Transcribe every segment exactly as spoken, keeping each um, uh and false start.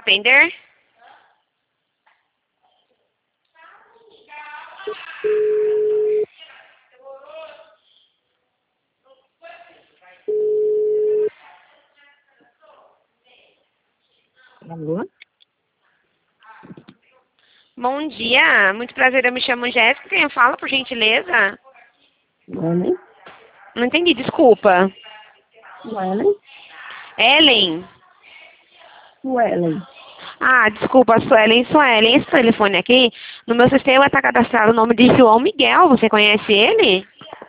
Atender? Alô? Bom dia, muito prazer, eu me chamo Jéssica, quem fala, por gentileza? Ellen? Não entendi, desculpa. Suelen? Ellen? Suelen. Ah, desculpa, Suelen, Suelen, esse telefone aqui, no meu sistema está cadastrado o nome de João Miguel, você conhece ele?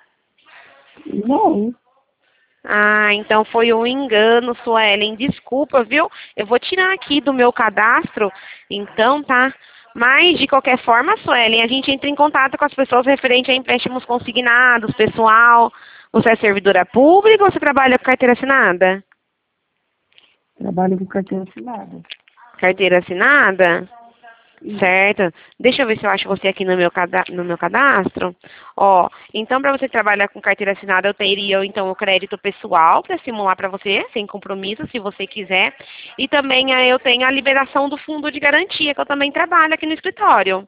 Não. Ah, então foi um engano, Suelen, desculpa, viu? Eu vou tirar aqui do meu cadastro, então, tá? Mas, de qualquer forma, Suelen, a gente entra em contato com as pessoas referente a empréstimos consignados, pessoal. Você é servidora pública ou você trabalha com carteira assinada? Trabalho com carteira assinada. Carteira assinada? Certo. Deixa eu ver se eu acho você aqui no meu, cada, no meu cadastro. Ó, então para você trabalhar com carteira assinada, eu teria então o crédito pessoal para simular para você, sem compromisso, se você quiser. E também eh, eu tenho a liberação do fundo de garantia, que eu também trabalho aqui no escritório.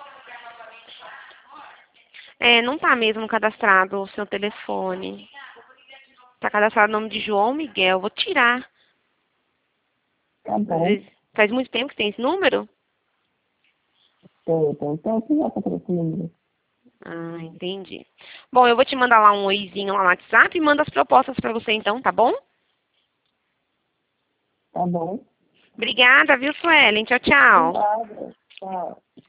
É, não tá mesmo cadastrado o seu telefone. Tá cadastrado o nome de João Miguel. Vou tirar. Tá Às bom. vezes, faz muito tempo que tem esse número? Tem, tem. Então, que já tá por esse número. Ah, entendi. Bom, eu vou te mandar lá um oizinho lá no WhatsApp e mando as propostas para você então, tá bom? Tá bom. Obrigada, viu, Suelen? Tchau, tchau. Obrigada. Tchau.